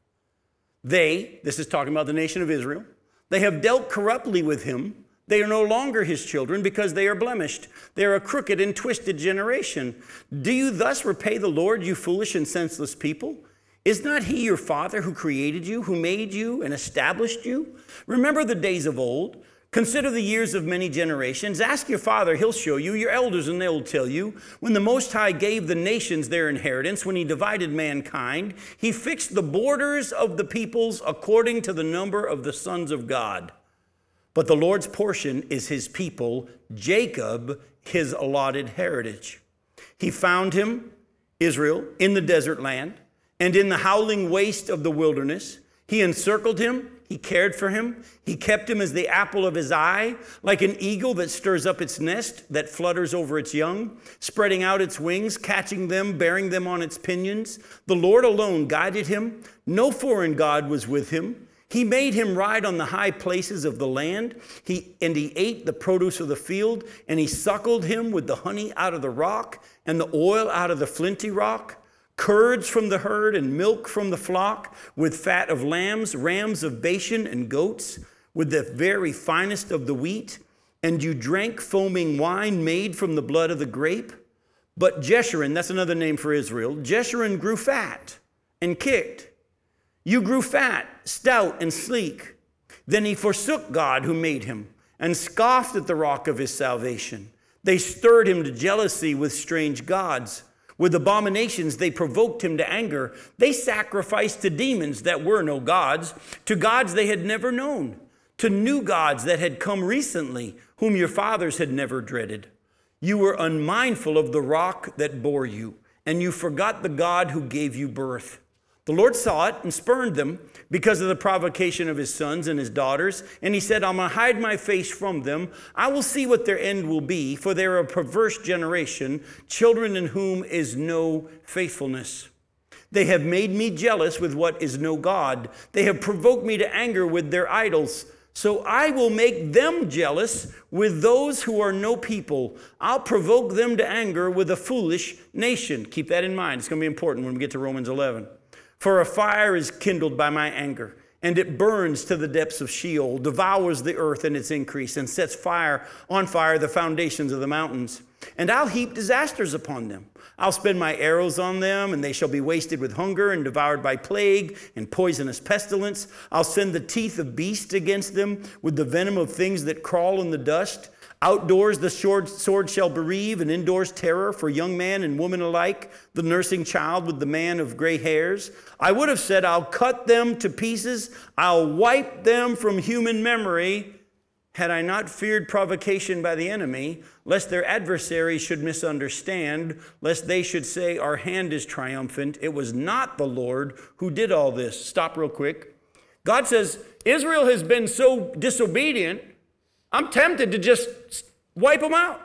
This is talking about the nation of Israel, they have dealt corruptly with him. They are no longer his children because they are blemished. They are a crooked and twisted generation. Do you thus repay the Lord, you foolish and senseless people? Is not he your father who created you, who made you and established you? Remember the days of old. Consider the years of many generations. Ask your father, he'll show you, your elders, and they'll tell you. When the Most High gave the nations their inheritance, when he divided mankind, he fixed the borders of the peoples according to the number of the sons of God. But the Lord's portion is his people, Jacob, his allotted heritage. He found him, Israel, in the desert land and in the howling waste of the wilderness. He encircled him. He cared for him. He kept him as the apple of his eye, like an eagle that stirs up its nest, that flutters over its young, spreading out its wings, catching them, bearing them on its pinions. The Lord alone guided him. No foreign god was with him. He made him ride on the high places of the land. He ate the produce of the field, and he suckled him with the honey out of the rock and the oil out of the flinty rock. Curds from the herd and milk from the flock, with fat of lambs, rams of Bashan and goats, with the very finest of the wheat. And you drank foaming wine made from the blood of the grape. But Jeshurun, that's another name for Israel, Jeshurun grew fat and kicked. You grew fat, stout, and sleek. Then he forsook God who made him and scoffed at the rock of his salvation. They stirred him to jealousy with strange gods. With abominations, they provoked him to anger. They sacrificed to demons that were no gods, to gods they had never known, to new gods that had come recently, whom your fathers had never dreaded. You were unmindful of the rock that bore you, and you forgot the God who gave you birth. The Lord saw it and spurned them because of the provocation of his sons and his daughters. And he said, I'm going to hide my face from them. I will see what their end will be, for they are a perverse generation, children in whom is no faithfulness. They have made me jealous with what is no God. They have provoked me to anger with their idols. So I will make them jealous with those who are no people. I'll provoke them to anger with a foolish nation. Keep that in mind. It's going to be important when we get to Romans 11. For a fire is kindled by my anger, and it burns to the depths of Sheol, devours the earth and its increase, and sets on fire the foundations of the mountains. And I'll heap disasters upon them. I'll spend my arrows on them, and they shall be wasted with hunger and devoured by plague and poisonous pestilence. I'll send the teeth of beasts against them with the venom of things that crawl in the dust. Outdoors the sword shall bereave, and indoors terror for young man and woman alike, the nursing child with the man of gray hairs. I would have said, I'll cut them to pieces. I'll wipe them from human memory, had I not feared provocation by the enemy, lest their adversaries should misunderstand, lest they should say, our hand is triumphant. It was not the Lord who did all this. Stop real quick. God says, Israel has been so disobedient, I'm tempted to just wipe them out.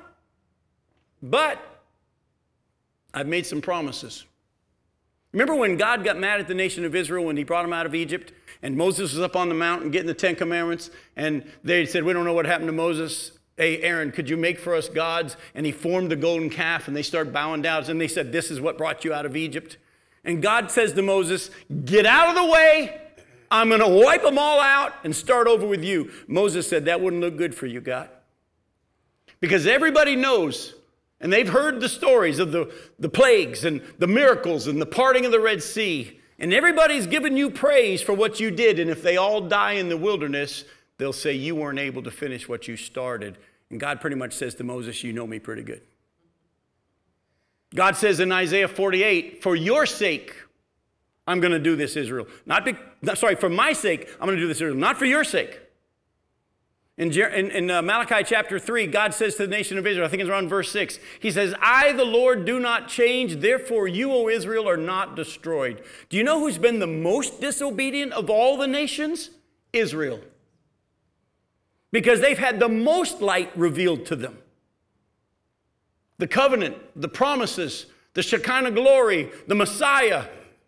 But I've made some promises. Remember when God got mad at the nation of Israel when he brought them out of Egypt? And Moses was up on the mountain getting the 10 Commandments. And they said, we don't know what happened to Moses. Hey, Aaron, could you make for us gods? And he formed the golden calf and they start bowing down. And they said, this is what brought you out of Egypt. And God says to Moses, get out of the way. I'm going to wipe them all out and start over with you. Moses said, that wouldn't look good for you, God. Because everybody knows, and they've heard the stories of the plagues and the miracles and the parting of the Red Sea. And everybody's giving you praise for what you did. And if they all die in the wilderness, they'll say you weren't able to finish what you started. And God pretty much says to Moses, you know me pretty good. God says in Isaiah 48, for your sake, I'm going to do this, Israel. For my sake, I'm going to do this, Israel. Not for your sake. In Malachi chapter 3, God says to the nation of Israel, I think it's around verse 6, he says, I, the Lord, do not change, therefore you, O Israel, are not destroyed. Do you know who's been the most disobedient of all the nations? Israel. Because they've had the most light revealed to them. The covenant, the promises, the Shekinah glory, the Messiah.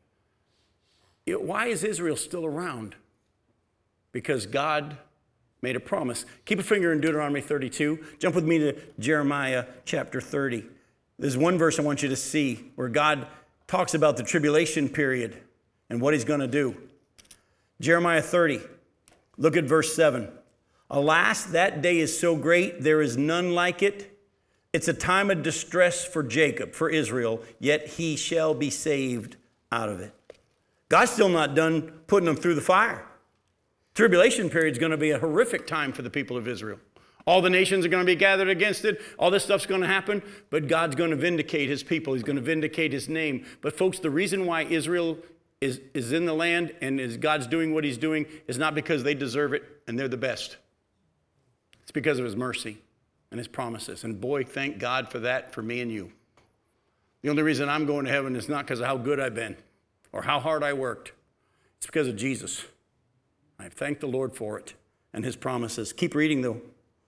Why is Israel still around? Because God made a promise. Keep a finger in Deuteronomy 32. Jump with me to Jeremiah chapter 30. There's one verse I want you to see where God talks about the tribulation period and what he's going to do. Jeremiah 30. Look at verse 7. Alas, that day is so great, there is none like it. It's a time of distress for Jacob, for Israel, yet he shall be saved out of it. God's still not done putting them through the fire. Tribulation period is going to be a horrific time for the people of Israel. All the nations are going to be gathered against it. All this stuff's going to happen, but God's going to vindicate his people. He's going to vindicate his name. But folks, the reason why Israel is in the land and is God's doing what he's doing is not because they deserve it and they're the best. It's because of his mercy and his promises. And boy, thank God for that for me and you. The only reason I'm going to heaven is not because of how good I've been or how hard I worked. It's because of Jesus. I thank the Lord for it and his promises. Keep reading though.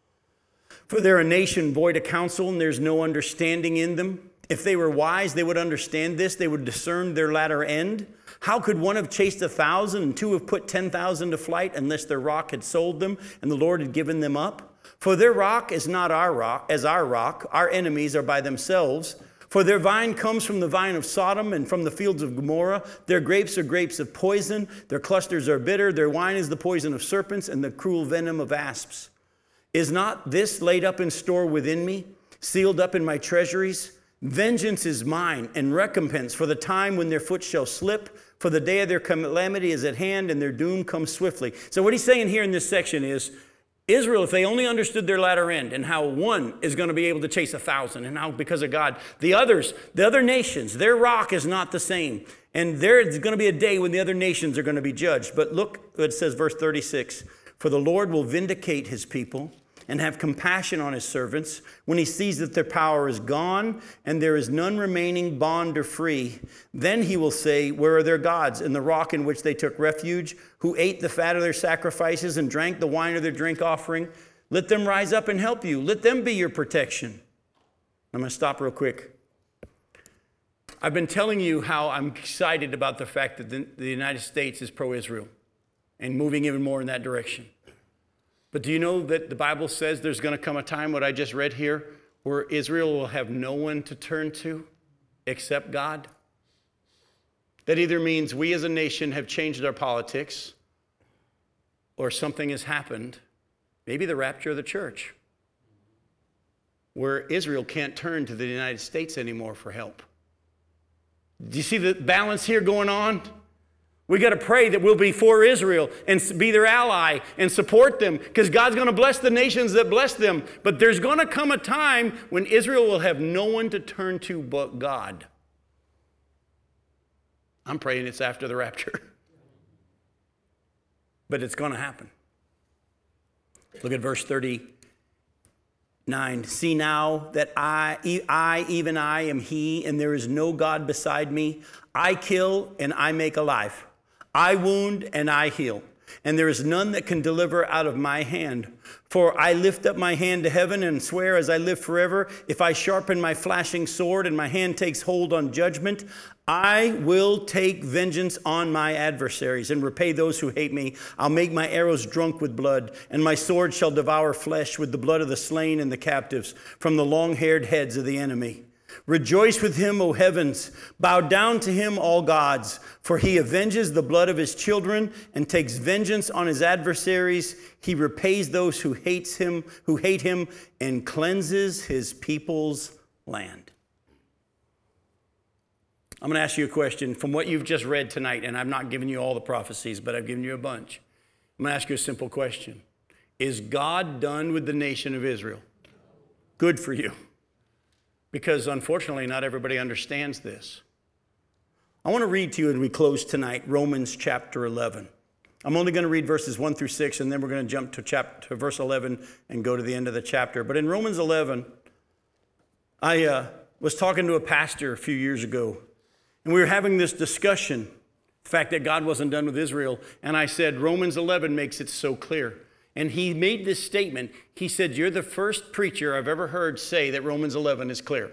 For they're a nation void of counsel and there's no understanding in them. If they were wise, they would understand this. They would discern their latter end. How could one have chased 1,000 and two have put 10,000 to flight unless their rock had sold them and the Lord had given them up? For their rock is not our rock, as our rock. Our enemies are by themselves. For their vine comes from the vine of Sodom and from the fields of Gomorrah. Their grapes are grapes of poison. Their clusters are bitter. Their wine is the poison of serpents and the cruel venom of asps. Is not this laid up in store within me, sealed up in my treasuries? Vengeance is mine and recompense for the time when their foot shall slip. For the day of their calamity is at hand and their doom comes swiftly. So what he's saying here in this section is, Israel, if they only understood their latter end and how one is going to be able to chase 1,000 and how because of God, the other nations, their rock is not the same. And there's going to be a day when the other nations are going to be judged. But look, it says verse 36, for the Lord will vindicate his people and have compassion on his servants when he sees that their power is gone and there is none remaining bond or free. Then he will say, where are their gods and the rock in which they took refuge, who ate the fat of their sacrifices and drank the wine of their drink offering? Let them rise up and help you. Let them be your protection. I'm going to stop real quick. I've been telling you how I'm excited about the fact that the United States is pro-Israel and moving even more in that direction. But do you know that the Bible says there's going to come a time, what I just read here, where Israel will have no one to turn to except God? That either means we as a nation have changed our politics or something has happened, maybe the rapture of the church, where Israel can't turn to the United States anymore for help. Do you see the balance here going on? We got to pray that we'll be for Israel and be their ally and support them because God's going to bless the nations that bless them. But there's going to come a time when Israel will have no one to turn to but God. I'm praying it's after the rapture. But it's going to happen. Look at verse 39. See now that I, even I, am he, and there is no God beside me. I kill and I make alive. I wound and I heal, and there is none that can deliver out of my hand. For I lift up my hand to heaven and swear as I live forever, if I sharpen my flashing sword and my hand takes hold on judgment, I will take vengeance on my adversaries and repay those who hate me. I'll make my arrows drunk with blood, and my sword shall devour flesh with the blood of the slain and the captives from the long-haired heads of the enemy. Rejoice with him, O heavens. Bow down to him, all gods. For he avenges the blood of his children and takes vengeance on his adversaries. He repays those who hate him, and cleanses his people's land. I'm going to ask you a question from what you've just read tonight, and I've not given you all the prophecies, but I've given you a bunch. I'm going to ask you a simple question. Is God done with the nation of Israel? Good for you. Because unfortunately, not everybody understands this. I want to read to you as we close tonight, Romans chapter 11. I'm only going to read verses 1 through 6, and then we're going to jump to verse 11 and go to the end of the chapter. But in Romans 11, I was talking to a pastor a few years ago, and we were having this discussion, the fact that God wasn't done with Israel, and I said, Romans 11 makes it so clear. And he made this statement. He said, you're the first preacher I've ever heard say that Romans 11 is clear.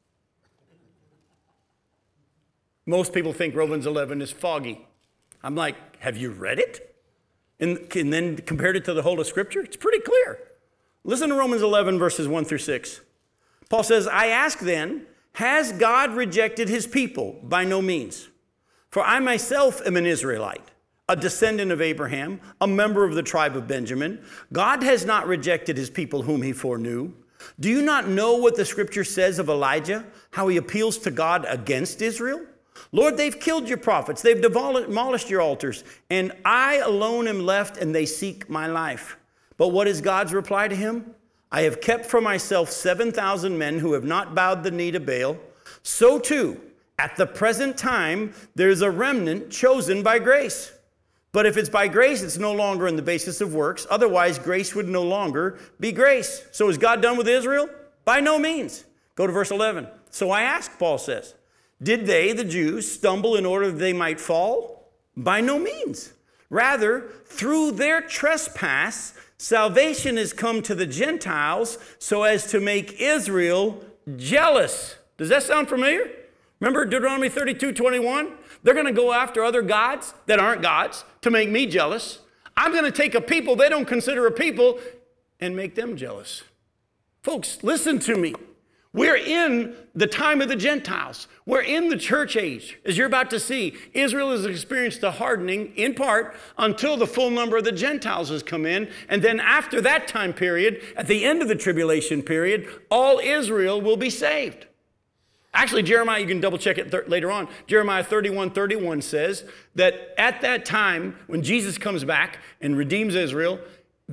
Most people think Romans 11 is foggy. I'm like, have you read it? And then compared it to the whole of Scripture? It's pretty clear. Listen to Romans 11, verses 1 through 6. Paul says, I ask then, has God rejected his people? By no means. For I myself am an Israelite, a descendant of Abraham, a member of the tribe of Benjamin. God has not rejected his people whom he foreknew. Do you not know what the Scripture says of Elijah, how he appeals to God against Israel? Lord, they've killed your prophets, they've demolished your altars, and I alone am left, and they seek my life. But what is God's reply to him? I have kept for myself 7,000 men who have not bowed the knee to Baal. So too, at the present time, there's a remnant chosen by grace. But if it's by grace, it's no longer on the basis of works. Otherwise, grace would no longer be grace. So is God done with Israel? By no means. Go to verse 11. So I ask, Paul says, did they, the Jews, stumble in order that they might fall? By no means. Rather, through their trespass, salvation has come to the Gentiles so as to make Israel jealous. Does that sound familiar? Remember Deuteronomy 32:21? They're going to go after other gods that aren't gods to make me jealous. I'm going to take a people they don't consider a people and make them jealous. Folks, listen to me. We're in the time of the Gentiles. We're in the church age. As you're about to see, Israel has experienced a hardening in part until the full number of the Gentiles has come in. And then after that time period, at the end of the tribulation period, all Israel will be saved. Actually, Jeremiah, you can double check it later on. Jeremiah 31:31 says that at that time, when Jesus comes back and redeems Israel,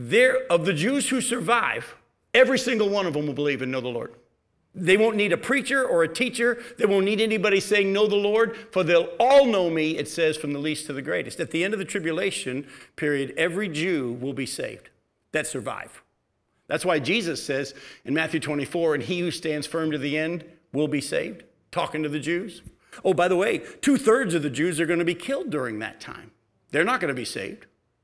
of the Jews who survive, every single one of them will believe and know the Lord. They won't need a preacher or a teacher. They won't need anybody saying, know the Lord, for they'll all know me, it says, from the least to the greatest. At the end of the tribulation period, every Jew will be saved that survive. That's why Jesus says in Matthew 24, and he who stands firm to the end will be saved, talking to the Jews. Oh, by the way, 2/3 of the Jews are going to be killed during that time. They're not going to be saved.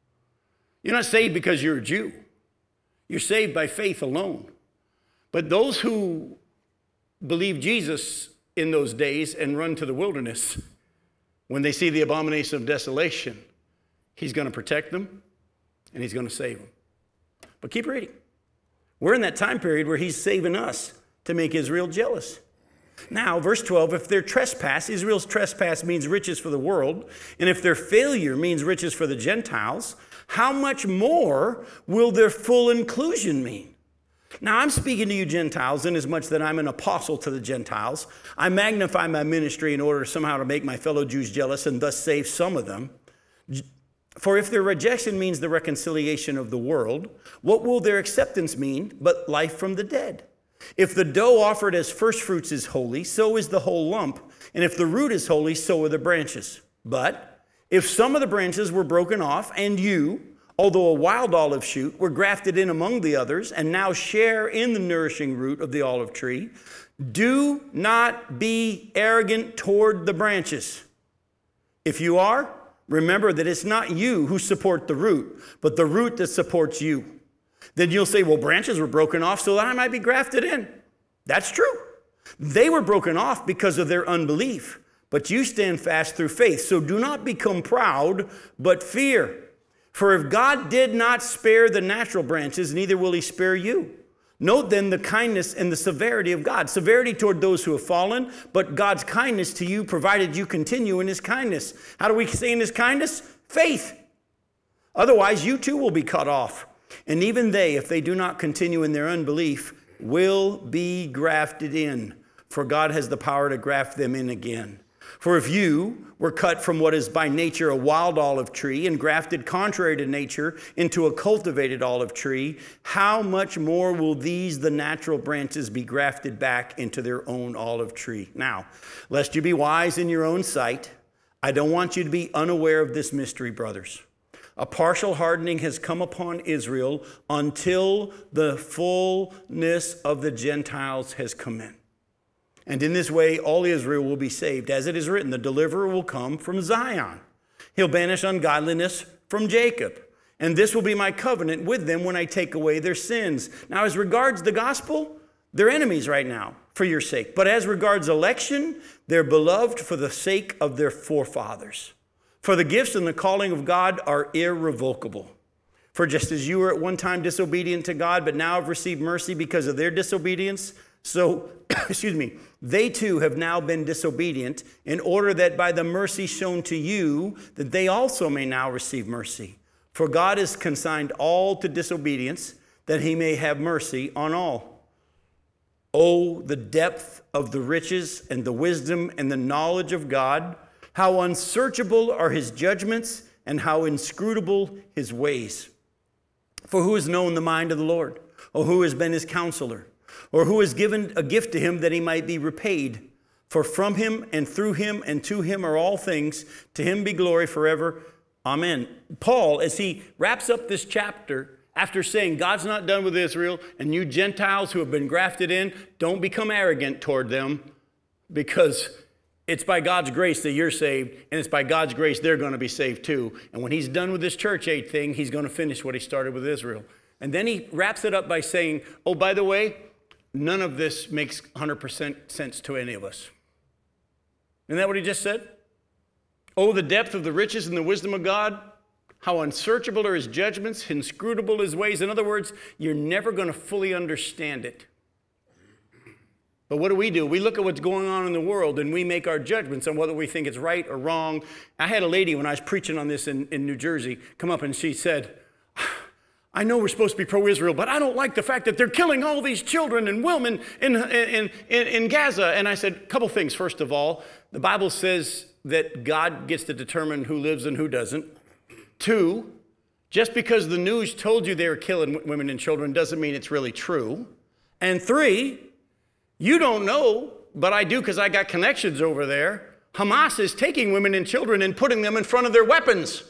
You're not saved because you're a Jew. You're saved by faith alone. But those who believe Jesus in those days and run to the wilderness, when they see the abomination of desolation, he's going to protect them and he's going to save them. But keep reading. We're in that time period where he's saving us to make Israel jealous. Now, verse 12, if their trespass, Israel's trespass means riches for the world, and if their failure means riches for the Gentiles, how much more will their full inclusion mean? Now, I'm speaking to you Gentiles, inasmuch that I'm an apostle to the Gentiles. I magnify my ministry in order somehow to make my fellow Jews jealous and thus save some of them. For if their rejection means the reconciliation of the world, what will their acceptance mean but life from the dead? If the dough offered as first fruits is holy, so is the whole lump. And if the root is holy, so are the branches. But if some of the branches were broken off, and you, although a wild olive shoot, were grafted in among the others, and now share in the nourishing root of the olive tree, do not be arrogant toward the branches. If you are, remember that it's not you who support the root, but the root that supports you. Then you'll say, well, branches were broken off so that I might be grafted in. That's true. They were broken off because of their unbelief, but you stand fast through faith. So do not become proud, but fear. For if God did not spare the natural branches, neither will he spare you. Note then the kindness and the severity of God. Severity toward those who have fallen, but God's kindness to you provided you continue in his kindness. How do we stay in his kindness? Faith. Otherwise, you too will be cut off. And even they, if they do not continue in their unbelief, will be grafted in. For God has the power to graft them in again. For if you were cut from what is by nature a wild olive tree and grafted contrary to nature into a cultivated olive tree, how much more will these, the natural branches, be grafted back into their own olive tree? Now, lest you be wise in your own sight, I don't want you to be unaware of this mystery, brothers. A partial hardening has come upon Israel until the fullness of the Gentiles has come in. And in this way, all Israel will be saved. As it is written, the deliverer will come from Zion. He'll banish ungodliness from Jacob. And this will be my covenant with them when I take away their sins. Now, as regards the gospel, they're enemies right now for your sake. But as regards election, they're beloved for the sake of their forefathers. For the gifts and the calling of God are irrevocable. For just as you were at one time disobedient to God, but now have received mercy because of their disobedience, so, they too have now been disobedient, in order that by the mercy shown to you, that they also may now receive mercy. For God has consigned all to disobedience, that he may have mercy on all. Oh, the depth of the riches and the wisdom and the knowledge of God! How unsearchable are his judgments, and how inscrutable his ways. For who has known the mind of the Lord? Or who has been his counselor? Or who has given a gift to him that he might be repaid? For from him and through him and to him are all things. To him be glory forever. Amen. Paul, as he wraps up this chapter, after saying God's not done with Israel, and you Gentiles who have been grafted in, don't become arrogant toward them, because it's by God's grace that you're saved, and it's by God's grace they're going to be saved too. And when he's done with this church age thing, he's going to finish what he started with Israel. And then he wraps it up by saying, oh, by the way, none of this makes 100% sense to any of us. Isn't that what he just said? Oh, the depth of the riches and the wisdom of God. How unsearchable are his judgments, inscrutable his ways. In other words, you're never going to fully understand it. But what do? We look at what's going on in the world and we make our judgments on whether we think it's right or wrong. I had a lady when I was preaching on this in New Jersey come up and she said, I know we're supposed to be pro-Israel, but I don't like the fact that they're killing all these children and women in Gaza. And I said, a couple things. First of all, the Bible says that God gets to determine who lives and who doesn't. 2, just because the news told you they were killing women and children doesn't mean it's really true. And 3, you don't know, but I do because I got connections over there. Hamas is taking women and children and putting them in front of their weapons.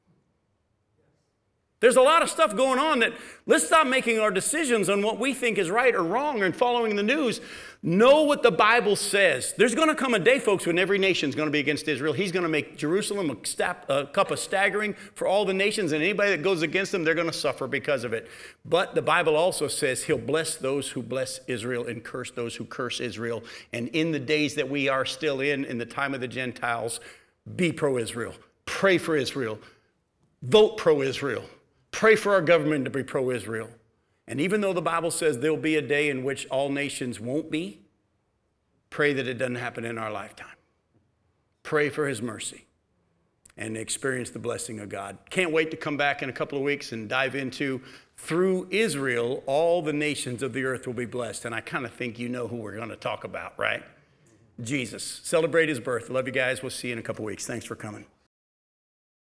There's a lot of stuff going on that let's stop making our decisions on what we think is right or wrong and following the news. Know what the Bible says. There's going to come a day, folks, when every nation is going to be against Israel. He's going to make Jerusalem a cup of staggering for all the nations, and anybody that goes against them, they're going to suffer because of it. But the Bible also says he'll bless those who bless Israel and curse those who curse Israel. And in the days that we are still in the time of the Gentiles, be pro-Israel. Pray for Israel. Vote pro-Israel. Pray for our government to be pro-Israel. And even though the Bible says there'll be a day in which all nations won't be, pray that it doesn't happen in our lifetime. Pray for his mercy and experience the blessing of God. Can't wait to come back in a couple of weeks and dive into, through Israel, all the nations of the earth will be blessed. And I kind of think you know who we're going to talk about, right? Jesus. Celebrate his birth. Love you guys. We'll see you in a couple of weeks. Thanks for coming.